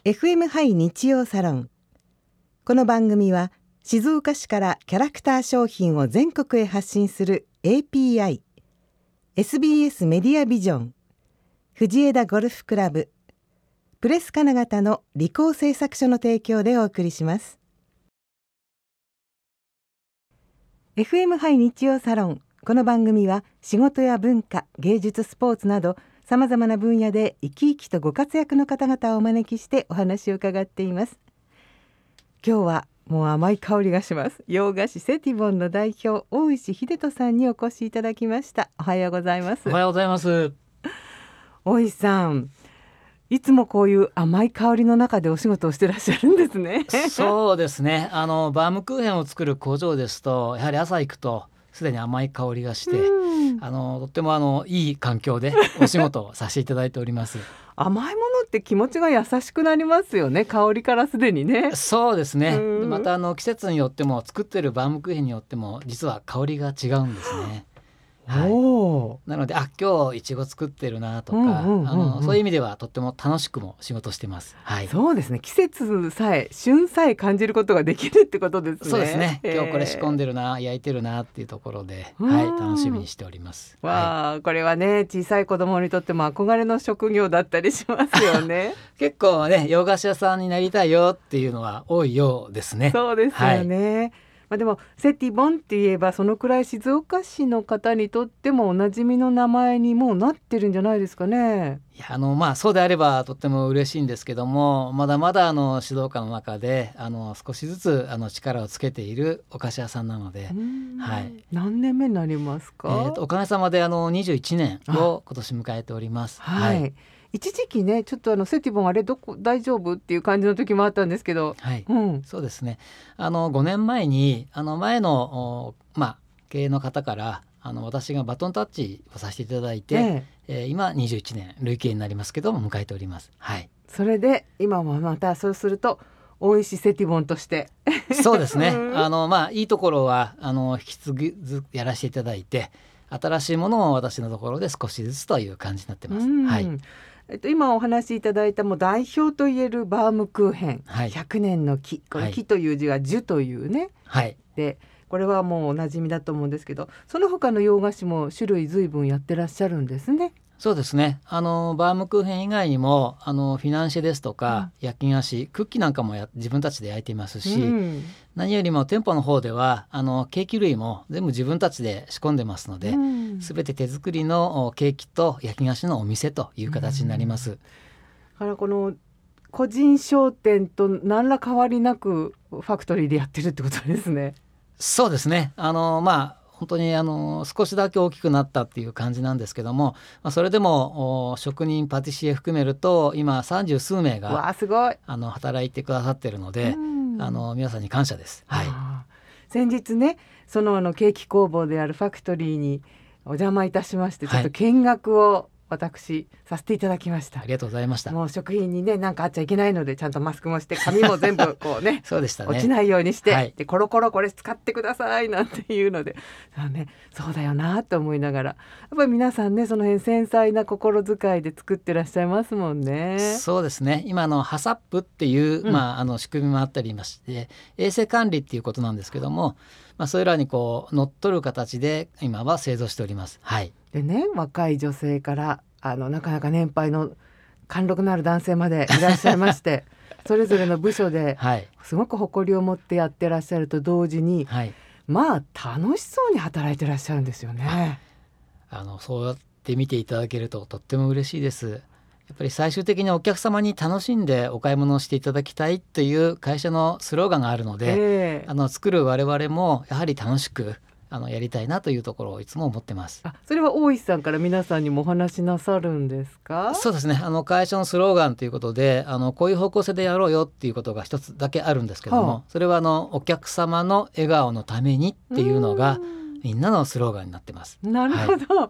FM ハイ日曜サロン。この番組は静岡市からキャラクター商品を全国へ発信する API、 SBS メディアビジョン、藤枝ゴルフクラブ、プレス金型の理工製作所の提供でお送りします。 FM ハイ日曜サロン。この番組は仕事や文化、芸術、スポーツなどさまざまな分野で生き生きとご活躍の方々をお招きしてお話を伺っています。今日はもう甘い香りがします。洋菓子セティボンの代表、大石秀人さんにお越しいただきました。おはようございます。 おはようございます。 大石さん、いつもこういう甘い香りの中でお仕事をしてらっしゃるんですね。 そうですね。バームクーヘンを作る工場ですと、やはり朝行くとすでに甘い香りがして、とってもいい環境でお仕事をさせていただいております。 甘いものって気持ちが優しくなりますよね。香りからすでにね。 そうですね。また季節によっても作ってるバームクーヘンによっても実は香りが違うんですね。はい、なので今日いちご作ってるなとか、そういう意味ではとっても楽しくも仕事してます。はい、 そうですね。季節さえ旬さえ感じることができるってことですね。 そうですね。今日これ仕込んでるな、焼いてるなっていうところで、楽しみにしております。 これはね、小さい子供にとっても憧れの職業だったりしますよね。 結構ね、洋菓子屋さんになりたいよっていうのは多いようですね。 そうですよね。でもセティボンって言えばそのくらい静岡市の方にとってもおなじみの名前にもうなってるんじゃないですかね。 いやそうであればとっても嬉しいんですけども、まだまだ静岡の中で少しずつ力をつけているお菓子屋さんなので、 何年目になりますか？ おかげさまで21年を今年迎えております。 一時期ね、ちょっとセティボン大丈夫っていう感じの時もあったんですけど、 そうですね。5年前に前の経営の方から私がバトンタッチをさせていただいて、今21年累計になりますけども迎えております。 それで今もまたそうすると大石セティボンとしてそうですね。いいところは引き継ぎやらせていただいて、新しいものを私のところで少しずつという感じになってます。 今お話しいただいたもう代表といえるバームクーヘン、100年の木、これ木という字が樹というね、でこれはもうおなじみだと思うんですけど、その他の洋菓子も種類随分やってらっしゃるんですね。 そうですね。バームクーヘン以外にもフィナンシェですとか、焼き菓子、クッキーなんかも自分たちで焼いていますし、何よりも店舗の方ではケーキ類も全部自分たちで仕込んでますので、全て手作りのケーキと焼き菓子のお店という形になります。 だからこの個人商店と何ら変わりなくファクトリーでやってるってことですね。 そうですね。本当に少しだけ大きくなったっていう感じなんですけども、それでも職人パティシエ含めると今30数名がすごい働いてくださってるので、皆さんに感謝です。 先日ね、そのケーキ工房であるファクトリーにお邪魔いたしまして、ちょっと見学を私させていただきました。 ありがとうございました。 もう食品にね、なんかあっちゃいけないのでちゃんとマスクもして、紙も全部こうねそうでしたね、 落ちないようにして、でコロコロこれ使ってくださいなんていうので、そうだよなと思いながら、やっぱり皆さんね、その辺繊細な心遣いで作ってらっしゃいますもんね。 そうですね。今ハサップっていう、仕組みもあったりまして、衛生管理っていうことなんですけども、それらに乗っ取る形で今は製造しております。 でね、若い女性からなかなか年配の貫禄のある男性までいらっしゃいましてそれぞれの部署ですごく誇りを持ってやってらっしゃると同時に、楽しそうに働いてらっしゃるんですよね。 そうやって見ていただけるととっても嬉しいです。やっぱり最終的にお客様に楽しんでお買い物をしていただきたいという会社のスローガンがあるので、作る我々もやはり楽しくやりたいなというところをいつも思ってます。 それは大石さんから皆さんにもお話しなさるんですか？ そうですね。会社のスローガンということでこういう方向性でやろうよっていうことが一つだけあるんですけども、それはお客様の笑顔のためにっていうのがみんなのスローガンになってます。 なるほど、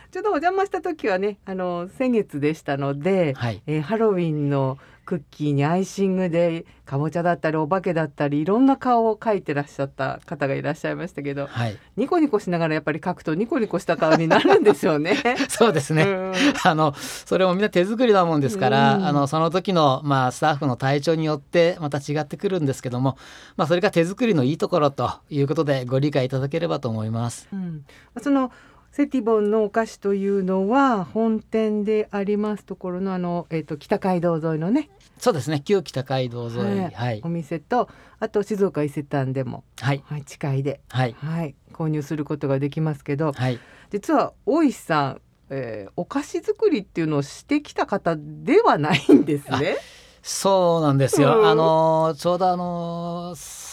ちょっとお邪魔した時はね先月でしたので、 はい、 ハロウィンのクッキーにアイシングでかぼちゃだったりお化けだったりいろんな顔を描いてらっしゃった方がいらっしゃいましたけど、 はい、 ニコニコしながらやっぱり描くとニコニコした顔になるんですよね。 そうですね、それもみんな手作りなもんですから、その時の、スタッフの体調によってまた違ってくるんですけども、それが手作りのいいところということでご理解いただければと思います。 そのセティボンのお菓子というのは本店でありますところの北街道沿いのね、 そうですね、旧北街道沿い、はい、 お店とあと静岡伊勢丹でも、 はい近いで、 はい購入することができますけど、 はい、実は大石さん、お菓子作りっていうのをしてきた方ではないんですね。 そうなんですよ、ちょうど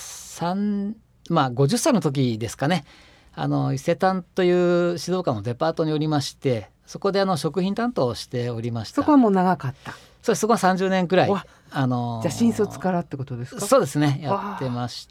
50歳の時ですかね、伊勢丹という静岡のデパートにおりまして、そこで食品担当をしておりました。 そこはもう長かった。 そこは30年くらい、じゃあ新卒からってことですか。 そうですね、やってまして、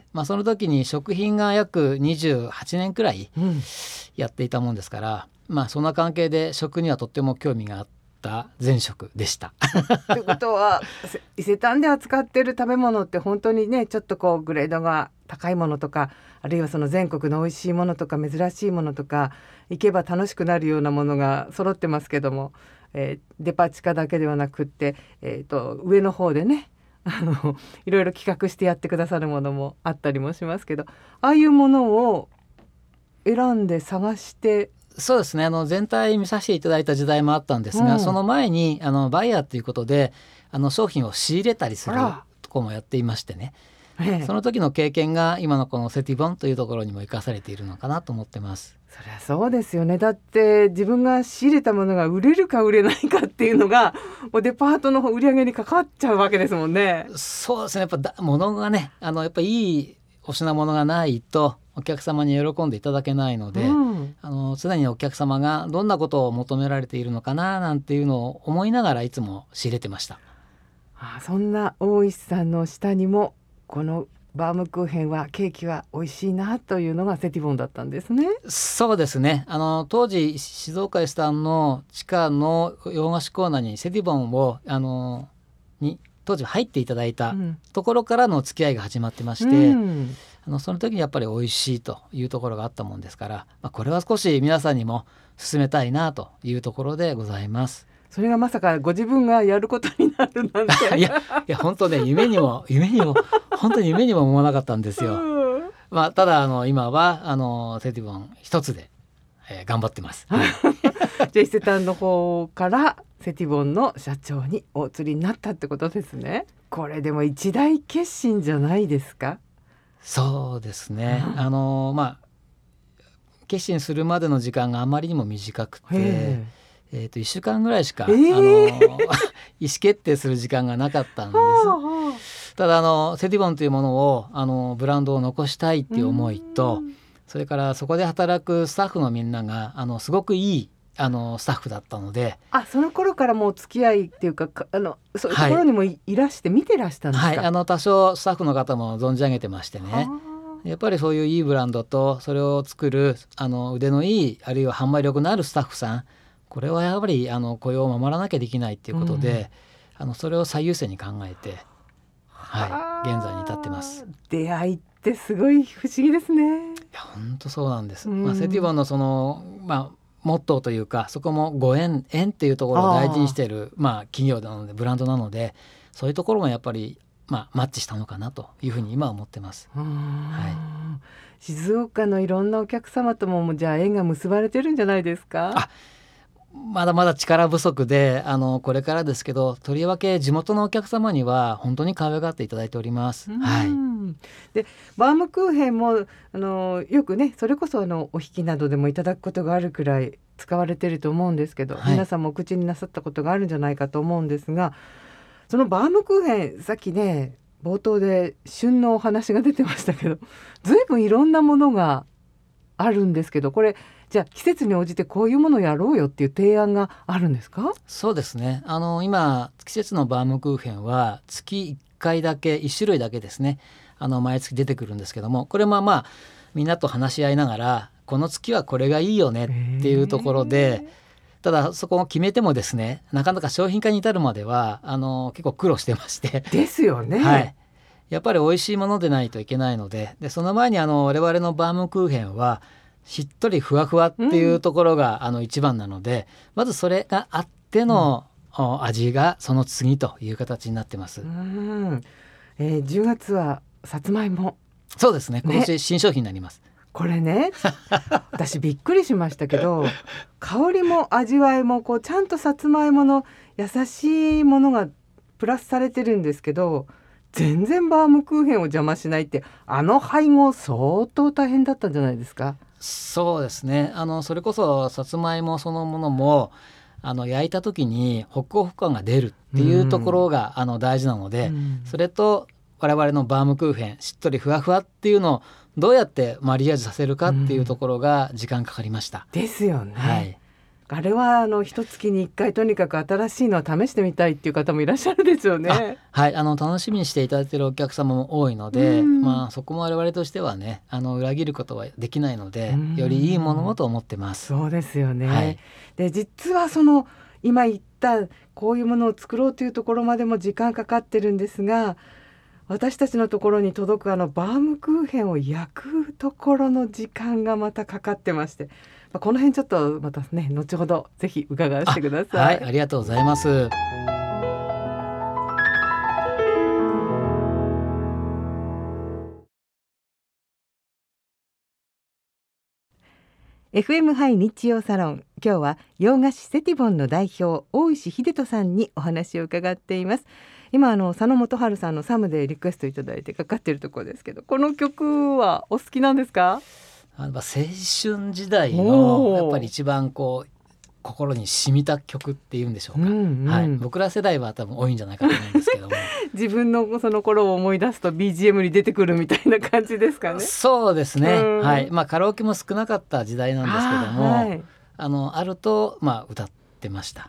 その時に食品が約28年くらいやっていたもんですから、そんな関係で食にはとっても興味があった前職でした。 ということは伊勢丹で扱っている食べ物って本当にねちょっとこうグレードが高いものとか、あるいはその全国の美味しいものとか珍しいものとか行けば楽しくなるようなものが揃ってますけども、デパ地下だけではなくって、上の方でねいろいろ企画してやってくださるものもあったりもしますけど、ああいうものを選んで探して。 そうですね、全体見させていただいた時代もあったんですが、その前にバイヤーということで商品を仕入れたりするところもやっていましてね、その時の経験が今のこのセティボンというところにも生かされているのかなと思ってます。 そりゃそうですよね。だって自分が仕入れたものが売れるか売れないかっていうのがもうデパートの売り上げに関わっちゃうわけですもんね。 そうですね、やっぱ物がねやっぱいいお品物がないとお客様に喜んでいただけないので、常にお客様がどんなことを求められているのかななんていうのを思いながらいつも仕入れてました。 そんな大石さんの下にもこのバームクーヘンはケーキは美味しいなというのがセティボンだったんですね。 そうですね、当時静岡伊勢丹の地下の洋菓子コーナーにセティボンをに当時入っていただいたところからの付き合いが始まってまして、その時にやっぱり美味しいというところがあったもんですから、これは少し皆さんにも勧めたいなというところでございます。 それがまさかご自分がやることになるなんていや本当ね、夢にも本当に夢にも思わなかったんですよ。ただ今はセティボン一つで、頑張ってます。じゃあ伊勢丹の方からセティボンの社長にお移りになったってことですね。これでも一大決心じゃないですか。 そうですね、決心するまでの時間があまりにも短くて、1週間ぐらいしか、意思決定する時間がなかったんです。ただセティボンというものをブランドを残したいっていう思いと、それからそこで働くスタッフのみんながすごくいいスタッフだったので、 その頃からもう付き合いっていうかそういうところにもいらして見てらしたんですか。 多少スタッフの方も存じ上げてましてね、やっぱりそういういいブランドとそれを作る腕のいいあるいは販売力のあるスタッフさん、これはやっぱり雇用を守らなきゃできないっていうことで、それを最優先に考えて、現在に至ってます。 出会いってすごい不思議ですね。 いや本当そうなんです。セティボンのモットーというか、そこもご縁っていうところを大事にしている企業なのでブランドなので、そういうところもやっぱりマッチしたのかなというふうに今は思ってます。 静岡のいろんなお客様ともじゃあ縁が結ばれてるんじゃないですか。 まだまだ力不足でこれからですけど、とりわけ地元のお客様には本当に可愛がっていただいております。 でバームクーヘンもよくね、それこそお引きなどでもいただくことがあるくらい使われていると思うんですけど、皆さんもお口になさったことがあるんじゃないかと思うんですが、そのバームクーヘン、さっきね冒頭で旬のお話が出てましたけど、ずいぶんいろんなものがあるんですけど、これじゃあ季節に応じてこういうものをやろうよっていう提案があるんですか。 そうですね、今季節のバームクーヘンは月1回だけ1種類だけですね毎月出てくるんですけども、これもみんなと話し合いながらこの月はこれがいいよねっていうところで、ただそこを決めてもですね、なかなか商品化に至るまでは結構苦労してましてですよね、 はい、やっぱり美味しいものでないといけないので、その前に我々のバームクーヘンはしっとりふわふわっていうところが、一番なので、まずそれがあっての、味がその次という形になってます。 10月はさつまいも。 そうですね、今年新商品になります。 これね私びっくりしましたけど香りも味わいもちゃんとさつまいもの優しいものがプラスされてるんですけど、全然バームクーヘンを邪魔しないって、配合相当大変だったんじゃないですか？ そうですね、それこそさつまいもそのものも焼いた時にホクホク感が出るっていうところが、大事なので、それと我々のバームクーヘンしっとりふわふわっていうのをどうやってマリアージュさせるかっていうところが時間かかりました。 ですよね、 はい、 あれは一月に1回とにかく新しいのを試してみたいっていう方もいらっしゃるですよね。 はい、楽しみにしていただいているお客様も多いので、そこも我々としてはね裏切ることはできないので、よりいいものをと思ってます。 そうですよね、 はい、 で実は今言ったこういうものを作ろうというところまでも時間かかってるんですが、私たちのところに届くバームクーヘンを焼くところの時間がまたかかってまして、この辺ちょっとまたね後ほどぜひ伺わせてください。 はい、ありがとうございます。 FM ハイ日曜サロン、今日は洋菓子セティボンの代表大石秀人さんにお話を伺っています。今佐野元春さんのサムでリクエストいただいてかかっているところですけど、この曲はお好きなんですか？ 青春時代のやっぱり一番心に染みた曲っていうんでしょうか、はい、僕ら世代は多分多いんじゃないかと思うんですけども自分のその頃を思い出すと BGM に出てくるみたいな感じですかね。 そうですね、はい、カラオケも少なかった時代なんですけども、はい、あると歌ってました。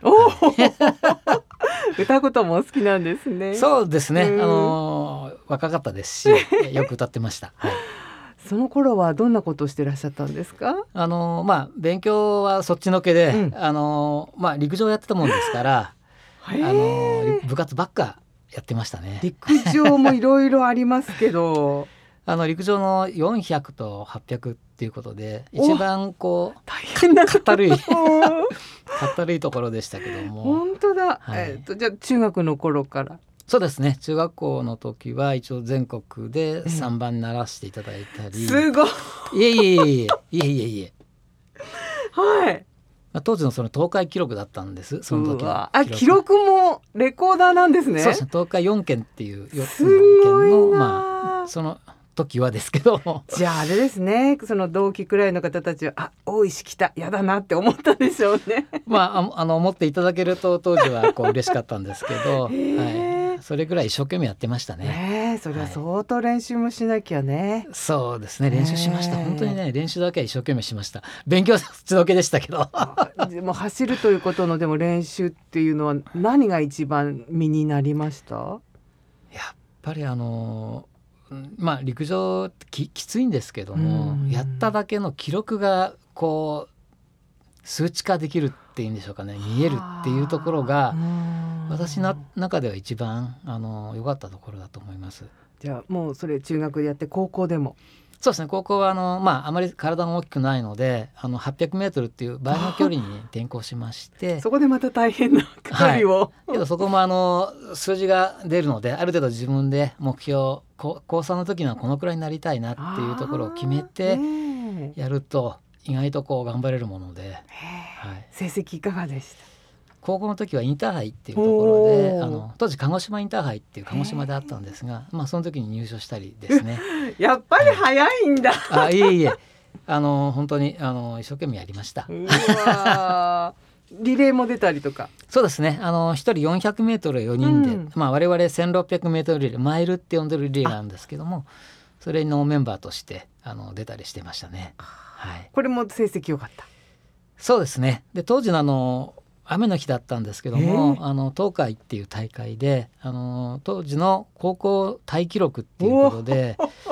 歌うこともお好きなんですね。 そうですね、若かったですしよく歌ってました、はい、 その頃はどんなことをしてらっしゃったんですか？ 勉強はそっちのけで、陸上やってたもんですから部活ばっかやってましたね。 陸上もいろいろありますけど陸上の400と800っていうことで一番大変なかったるいところでしたけども。 本当だ、 はい、 じゃあ中学の頃から。 そうですね、中学校の時は一応全国で3番にならせていただいたり、 すごい。 いえはい、 当時のその東海記録だったんです。その時の記録もレコーダーなんですね。 そうですね、東海4県っていう4つの県のその時はですけどじゃああれですね、その同期くらいの方たちは大石来たやだなって思ったでしょうね。 思っていただけると当時は嬉しかったんですけど、はい、それぐらい一生懸命やってましたね。 それは相当練習もしなきゃね。 そうですね、練習しました。本当にね、練習だけは一生懸命しました。勉強はそっちのけでしたけどでも走るということのでも練習っていうのは何が一番身になりました？ やっぱり陸上ってきついんですけども、やっただけの記録が数値化できるっていうんでしょうかね、見えるっていうところが私の中では一番良かったところだと思います。 じゃあもうそれ中学でやって高校でも？ そうですね、高校はあまり体が大きくないので800メートルっていう倍の距離に転校しましてそこでまた大変な距離を、 けどそこも数字が出るのである程度自分で目標高3の時にはこのくらいになりたいなっていうところを決めてやると意外と頑張れるもので、はい、 成績いかがでした？ 高校の時はインターハイっていうところで当時鹿児島インターハイっていう鹿児島であったんですが、その時に入賞したりですねやっぱり早いんだ、 いえ本当に一生懸命やりました。 うわリレーも出たりとか？ そうですね、1人400メートル4人で、我々1600メートルリレーマイルって呼んでるリレーなんですけども、それのメンバーとして出たりしてましたね。はい、 これも成績良かった？ そうですね。で当時の雨の日だったんですけども、東海っていう大会で当時の高校タイ記録っていうことで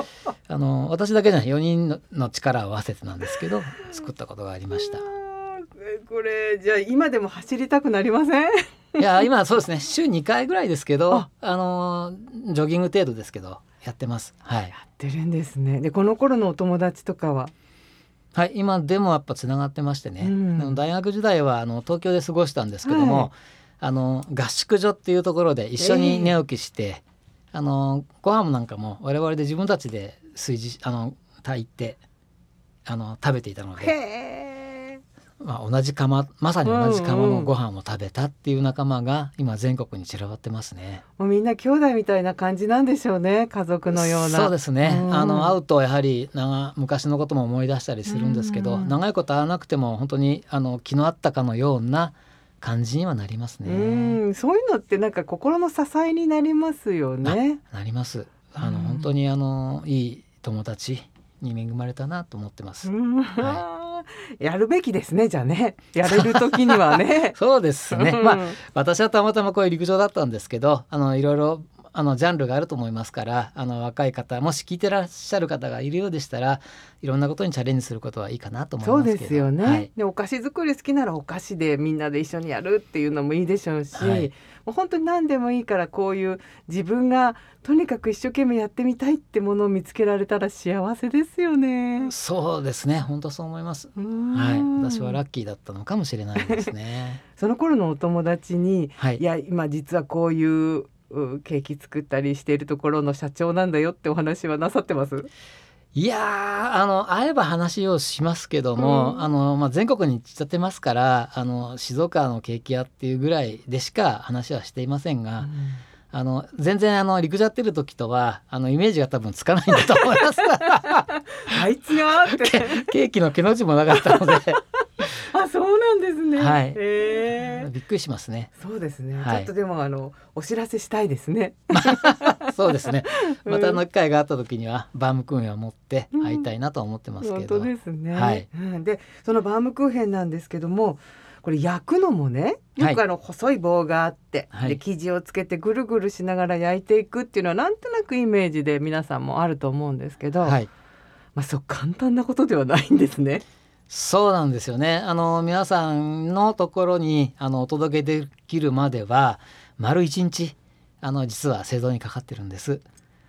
私だけじゃない4人の力を合わせてなんですけど作ったことがありました。 これじゃあ今でも走りたくなりません？ いや今そうですね、週2回ぐらいですけどジョギング程度ですけどやってます。はい、 やってるんですね。でこの頃のお友達とかは？ はい、今でもやっぱつながってましてね、大学時代は東京で過ごしたんですけども、合宿所っていうところで一緒に寝起きして、ご飯なんかも我々で自分たちで炊いて食べていたので、同じ釜、まさに同じ釜のご飯を食べたっていう仲間が今全国に散らばってますね。 もうみんな兄弟みたいな感じなんでしょうね、家族のような。 そうですね、会うとやはり昔のことも思い出したりするんですけど、長いこと会わなくても本当に気のあったかのような感じにはなりますね。 そういうのってなんか心の支えになりますよね。 なります。本当にいい友達に恵まれたなと思ってます。 やるべきですね、じゃあね、やれる時にはね。 そうですね、私はたまたまこういう陸上だったんですけど、いろいろジャンルがあると思いますから、若い方もし聞いてらっしゃる方がいるようでしたらいろんなことにチャレンジすることはいいかなと思いますけど。 そうですよね、でお菓子作り好きならお菓子でみんなで一緒にやるっていうのもいいでしょうし、もう本当に何でもいいからこういう自分がとにかく一生懸命やってみたいってものを見つけられたら幸せですよね。 そうですね、本当そう思います。私はラッキーだったのかもしれないですね。 その頃のお友達に、いや今実はこういうケーキ作ったりしているところの社長なんだよってお話はなさってます？ いや会えば話をしますけども、全国に散っちゃってますから静岡のケーキ屋っていうぐらいでしか話はしていませんが、全然陸上やってる時とはイメージが多分つかないんだと思います。 あいつがってケーキの毛の字もなかったのであ、そうなんですね。びっくりしますね。 そうですね、ちょっとでもお知らせしたいですね。 そうですね、また機会があった時にはバームクーヘンを持って会いたいなと思ってますけど。 本当ですね、でそのバームクーヘンなんですけども、これ焼くのもね、よく細い棒があって、で生地をつけてぐるぐるしながら焼いていくっていうのはなんとなくイメージで皆さんもあると思うんですけど、そう簡単なことではないんですね。 そうなんですよね。皆さんのところにお届けできるまでは丸1日実は製造にかかってるんです。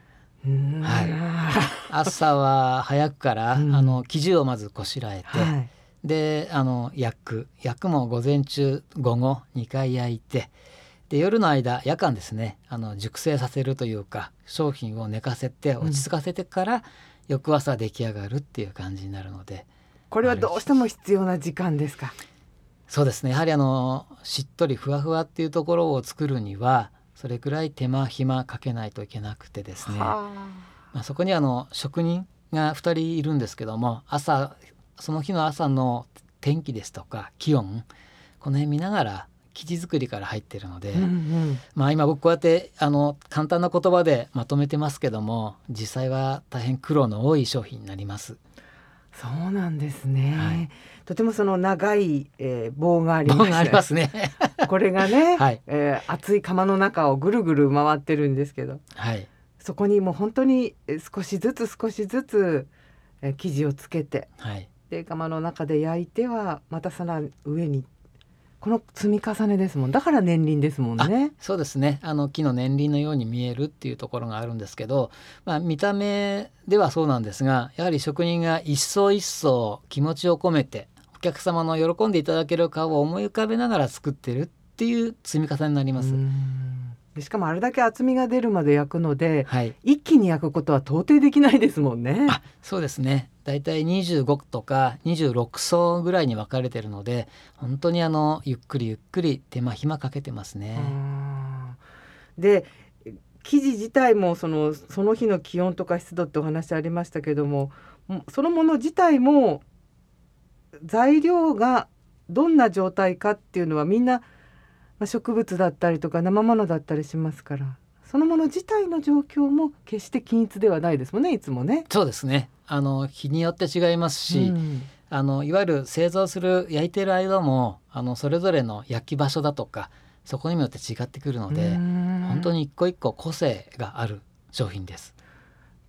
朝は早くから、生地をまずこしらえて、で焼くも午前中午後2回焼いて、で夜の間夜間ですね熟成させるというか商品を寝かせて落ち着かせてから、翌朝出来上がるっていう感じになるので。 これはどうしても必要な時間ですか？ そうですね、やはりしっとりふわふわっていうところを作るにはそれくらい手間暇かけないといけなくてですね、そこに職人が2人いるんですけども、その日の朝の天気ですとか気温、この辺見ながら生地作りから入っているので、今僕こうやって簡単な言葉でまとめてますけども、実際は大変苦労の多い商品になります。 そうなんですね、とてもその長い、棒があります。 棒がありますねこれがね、熱い釜の中をぐるぐる回ってるんですけど、そこにもう本当に少しずつ生地をつけて、で釜の中で焼いてはまたさらに上に、この積み重ねですもん。だから年輪ですもんね。 そうですね、木の年輪のように見えるっていうところがあるんですけど、見た目ではそうなんですが、やはり職人が一層一層気持ちを込めてお客様の喜んでいただける顔を思い浮かべながら作ってるっていう積み重ねになります。 でしかもあれだけ厚みが出るまで焼くので、一気に焼くことは到底できないですもんね。 そうですね、だいたい25とか26層ぐらいに分かれてるので、本当にゆっくりゆっくり手間暇かけてますね。 で生地自体もその日の気温とか湿度ってお話ありましたけども、そのもの自体も材料がどんな状態かっていうのはみんな植物だったりとか生ものだったりしますから、そのもの自体の状況も決して均一ではないですもんね、いつもね。 そうですね、日によって違いますし、いわゆる製造する焼いてる間もそれぞれの焼き場所だとかそこによって違ってくるので、本当に一個一個個性がある商品です。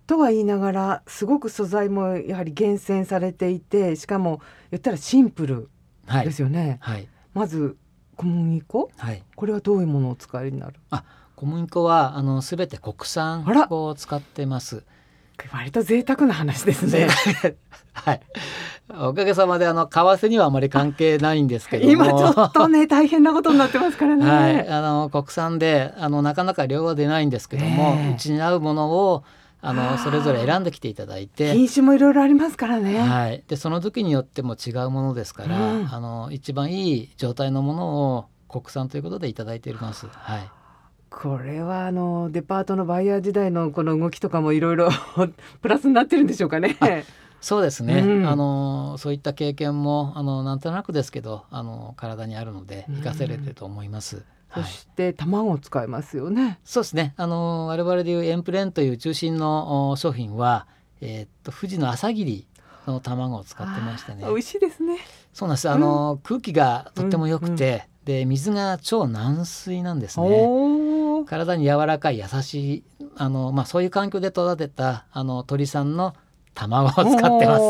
とは言いながらすごく素材もやはり厳選されていて、しかも言ったらシンプルですよね。 はい、 まず小麦粉、 はい、 これはどういうものをお使いになる？ 小麦粉は全て国産粉を使ってます。 割と贅沢な話ですね。 はい、おかげさまで為替にはあまり関係ないんですけども、 今ちょっとね大変なことになってますからね。 はい、国産でなかなか量は出ないんですけども、うちに合うものをそれぞれ選んできていただいて、 品種もいろいろありますからね。 はい、でその時によっても違うものですから、一番いい状態のものを国産ということでいただいています。はい、 これはデパートのバイヤー時代のこの動きとかもいろいろプラスになってるんでしょうかね。 そうですね、そういった経験もなんとなくですけど体にあるので活かせれてると思います。 そして卵を使いますよね。 そうですね、我々でいうエンプレンという中心の商品は、富士の朝霧の卵を使ってましてね。 美味しいですね。 そうなんです、空気がとっても良くて、で水が超軟水なんですね。体に柔らかい優しいそういう環境で育てた鳥さんの卵を使ってます。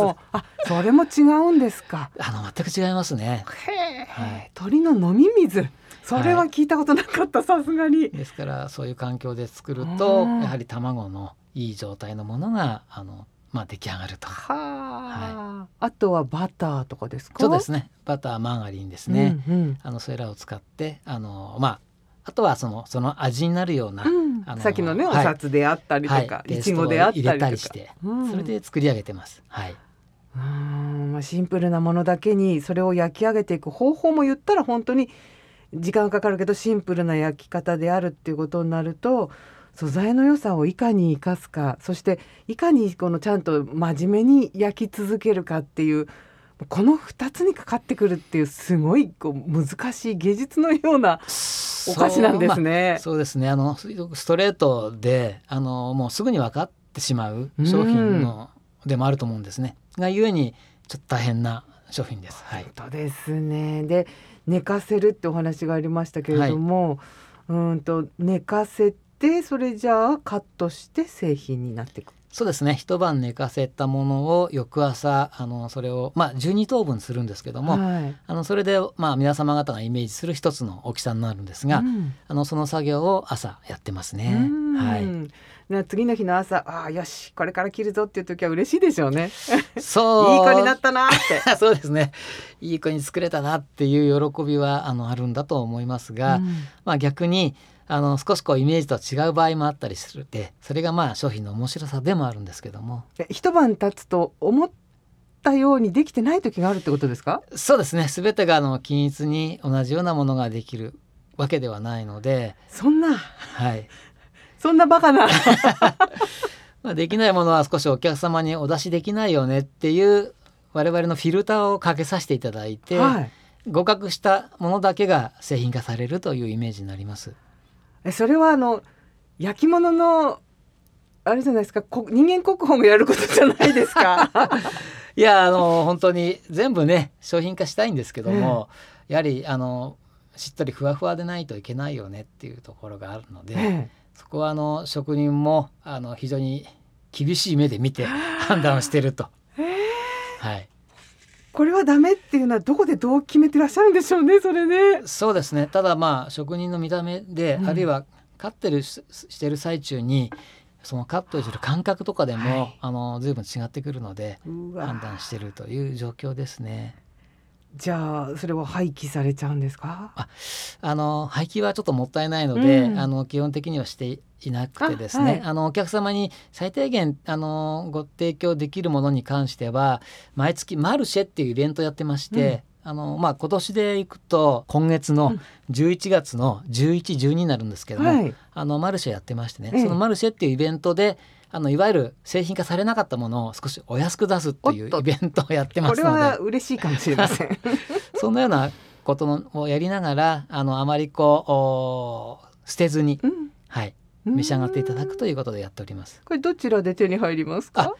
それも違うんですか？ 全く違いますね。 はい、鳥の飲み水、それは聞いたことなかった、さすがに。 ですからそういう環境で作るとやはり卵のいい状態のものが出来上がると。 はい、あとはバターとかですか？ そうですね、バター、マーガリンですね、それらを使ってあとはその味になるような、 さっきのね、お札であったりとか、いちごであったりとか入れたりして、それで作り上げてます。はい、 シンプルなものだけにそれを焼き上げていく方法も言ったら本当に時間がかかるけどシンプルな焼き方であるっていうことになると、素材の良さをいかに生かすか、そしていかにこのちゃんと真面目に焼き続けるかっていう、この2つにかかってくるっていう、すごい難しい芸術のようなお菓子なんですね。 そうですね、ストレートでもうすぐに分かってしまう商品のでもあると思うんですね。がゆえにちょっと大変な商品です。はい、 本当ですね。で寝かせるってお話がありましたけれども、寝かせてそれじゃあカットして製品になっていく。 そうですね、一晩寝かせたものを翌朝それを12等分するんですけども、それで皆様方がイメージする一つの大きさになるんですが、その作業を朝やってますね。はい、 次の日の朝、よしこれから切るぞっていう時は嬉しいでしょうね。 そういい子になったなってそうですね、いい子に作れたなっていう喜びはあるんだと思いますが、逆に少しイメージと違う場合もあったりするで、それが商品の面白さでもあるんですけども、 一晩経つと思ったようにできてない時があるってことですか？ そうですね、全てが均一に同じようなものができるわけではないので、 そんなバカなできないものは少しお客様にお出しできないよねっていう我々のフィルターをかけさせていただいて、合格したものだけが製品化されるというイメージになります。 それは焼き物のあれじゃないですか、人間国宝がやることじゃないですか？ いや本当に全部ね商品化したいんですけども、やはりしっとりふわふわでないといけないよねっていうところがあるので、そこは職人も非常に厳しい目で見て判断をしていると。はい、 これはダメっていうのはどこでどう決めてらっしゃるんでしょうね、それね。 そうですね、ただ職人の見た目で、あるいはカットしてる最中にそのカットする感覚とかでも、随分違ってくるので判断しているという状況ですね。 じゃあそれは廃棄されちゃうんですか？ 廃棄はちょっともったいないので、基本的にはしていなくてですね、お客様に最低限ご提供できるものに関しては毎月マルシェっていうイベントやってまして、今年でいくと今月の11月の11、12になるんですけども、マルシェやってましてね、そのマルシェっていうイベントでいわゆる製品化されなかったものを少しお安く出すっていうイベントをやってますので、 これは嬉しいかもしれません。 そんなようなことをやりながらあまり捨てずに、召し上がっていただくということでやっております。 これどちらで手に入りますか？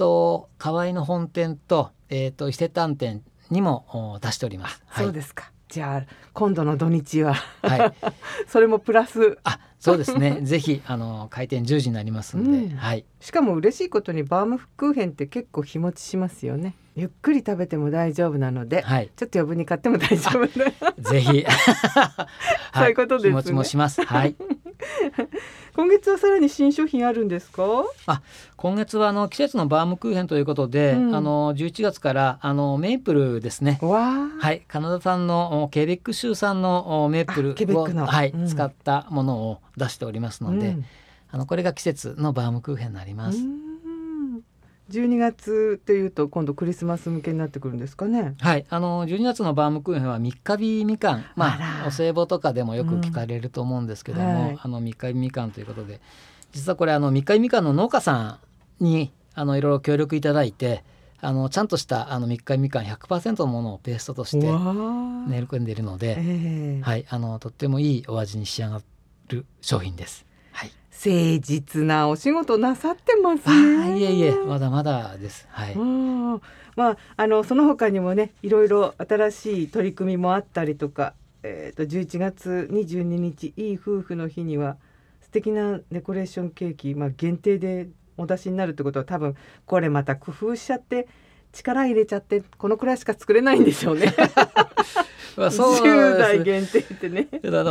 河合の本店と伊勢丹店にも出しております。 そうですか。 じゃあ今度の土日は、 はい、 それもプラス。 そうですねぜひ開店10時になりますので、はい、 しかも嬉しいことにバームクーヘンって結構日持ちしますよね。ゆっくり食べても大丈夫なので、はい、ちょっと余分に買っても大丈夫ぜひそういうことですね、 日持ちもします、はい、 今月はさらに新商品あるんですか？ 今月は季節のバームクーヘンということで、11月からメープルですね、はい、カナダ産のケベック州産のメープルを、はい、使ったものを出しておりますので、これが季節のバームクーヘンになります。 12月というと今度クリスマス向けになってくるんですかね。 はい、12月のバームクーヘンは三日日みかん、お歳暮とかでもよく聞かれると思うんですけども、三日日みかんということで、実はこれ三日日みかんの農家さんにいろいろ協力いただいて、ちゃんとした三日日みかん 100% のものをペーストとして練り込んでいるので、はい、とってもいいお味に仕上がる商品です。はい、 誠実なお仕事なさってますね。 いえいえ、まだまだです。はい、 その他にもね、いろいろ新しい取り組みもあったりとか、11月22日いい夫婦の日には素敵なデコレーションケーキ、限定でお出しになるってことは、多分これまた工夫しちゃって力入れちゃってこのくらいしか作れないんでしょうね。10代限定ってね。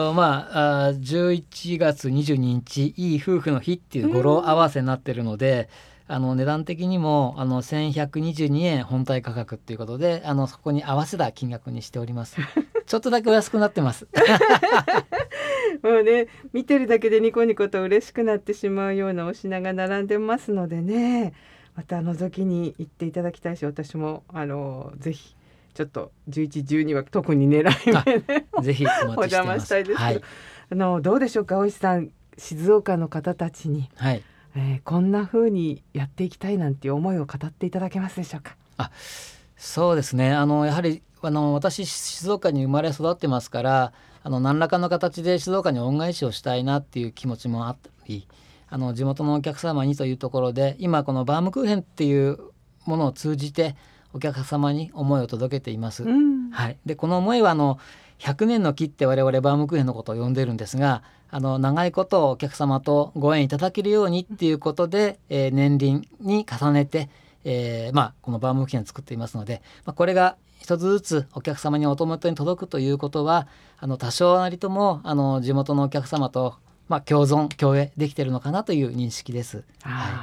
11月22日いい夫婦の日っていう語呂合わせになってるので、値段的にも1122円本体価格っていうことで、そこに合わせた金額にしております。ちょっとだけお安くなってます。 もうね、見てるだけでニコニコと嬉しくなってしまうようなお品が並んでますのでね、また覗きに行っていただきたいし、私もぜひちょっと11、12は特に狙い目でぜひお待ちしてます。 お邪魔したいですけど、どうでしょうか、大石さん、静岡の方たちに、こんな風にやっていきたいなんていう思いを語っていただけますでしょうか？ そうですね、やはり私静岡に生まれ育ってますから、何らかの形で静岡に恩返しをしたいなっていう気持ちもあったり、地元のお客様にというところで、今このバームクーヘンっていうものを通じてお客様に思いを届けています。でこの思いは100年の木って我々バームクーヘンのことを呼んでるんですが、長いことお客様とご縁いただけるようにっていうことで、年輪に重ねて、このバームクーヘンを作っていますので、これが一つずつお客様にお手元に届くということは、多少なりとも地元のお客様と、共存共栄できているのかなという認識です。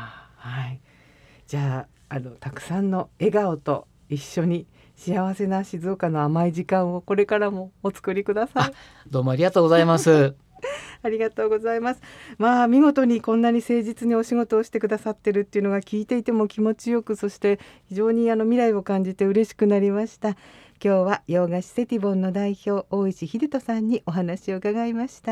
じゃあ、たくさんの笑顔と一緒に幸せな静岡の甘い時間をこれからもお作りください。 どうもありがとうございます。 ありがとうございます。見事にこんなに誠実にお仕事をしてくださってるっていうのが聞いていても気持ちよく、そして非常に未来を感じて嬉しくなりました。今日は洋菓子セティボンの代表大石秀人さんにお話を伺いました。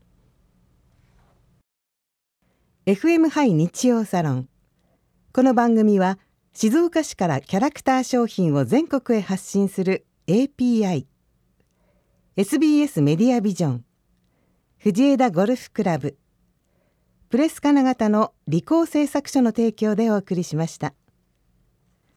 FM ハイ日曜サロン。この番組は静岡市からキャラクター商品を全国へ発信する API、 SBS メディアビジョン、藤枝ゴルフクラブ、プレス金型の理工製作所の提供でお送りしました。